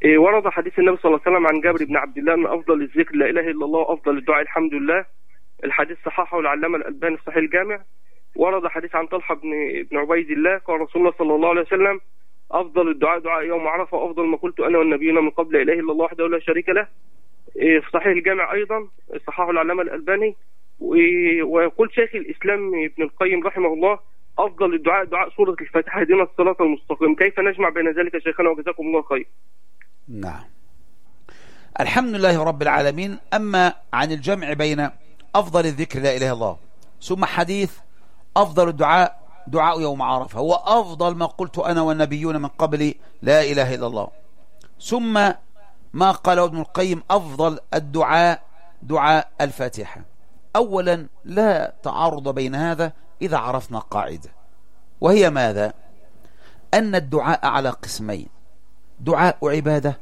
ورد حديث النبي صلى الله عليه وسلم عن جابر بن عبد الله أن أفضل الذكر لا إله إلا الله وأفضل الدعاء الحمد لله. الحديث صححه العلامة الألباني في صحيح الجامع. ورد حديث عن طلحة بن عبيد الله قال رسول الله صلى الله عليه وسلم أفضل الدعاء دعاء يوم عرفة وأفضل ما قلت أنا والنبيون من قبل لا إله إلا الله وحده لا شريك له. في صحيح الجامع أيضا صححه العلامة الألباني. ويقول شيخ الإسلام ابن القيم رحمه الله أفضل الدعاء دعاء سورة الفاتحة اهدنا الصراط المستقيم. كيف نجمع بين ذلك يا شيخنا وجزاكم الله خير؟ نعم، الحمد لله رب العالمين. أما عن الجمع بين أفضل الذكر لا إله إلا الله ثم حديث أفضل الدعاء دعاء يوم عرفة هو أفضل ما قلت أنا والنبيون من قبل لا إله إلا الله، ثم ما قاله ابن القيم أفضل الدعاء دعاء الفاتحة. أولا لا تعارض بين هذا إذا عرفنا قاعدة، وهي ماذا؟ أن الدعاء على قسمين: دعاء عبادة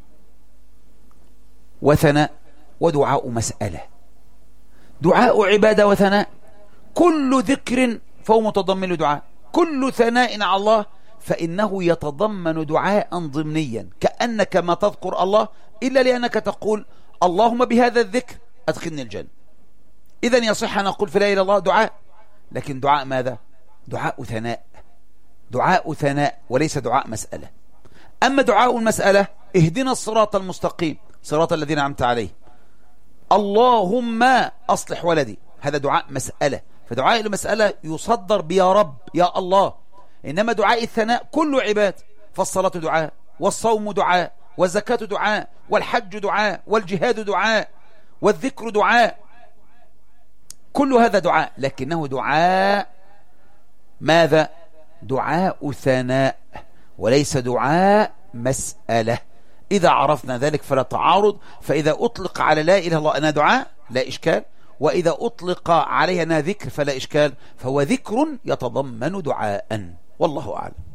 وثناء، ودعاء مسألة. دعاء عبادة وثناء كل ذكر فهو متضمن دعاء، كل ثناء على الله فإنه يتضمن دعاء ضمنيا، كأنك ما تذكر الله إلا لأنك تقول اللهم بهذا الذكر أدخلني الجنة. إذن يصح أن أقول في لا إله إلا الله دعاء، لكن دعاء ماذا؟ دعاء ثناء، دعاء ثناء وليس دعاء مسألة. أما دعاء المسألة اهدنا الصراط المستقيم صراط الذين أنعمت عليهم، اللهم أصلح ولدي، هذا دعاء مسألة، فدعاء المسألة يصدر بيا رب يا الله. إنما دعاء الثناء كله عباد، فالصلاة دعاء، والصوم دعاء، والزكاة دعاء، والحج دعاء، والجهاد دعاء، والذكر دعاء، كل هذا دعاء، لكنه دعاء ماذا؟ دعاء ثناء وليس دعاء مسألة. إذا عرفنا ذلك فلا تعارض. فإذا أطلق على لا إله إلا الله أنها دعاء لا إشكال، وإذا أطلق عليها أنها ذكر فلا إشكال، فهو ذكر يتضمن دعاء، والله أعلم.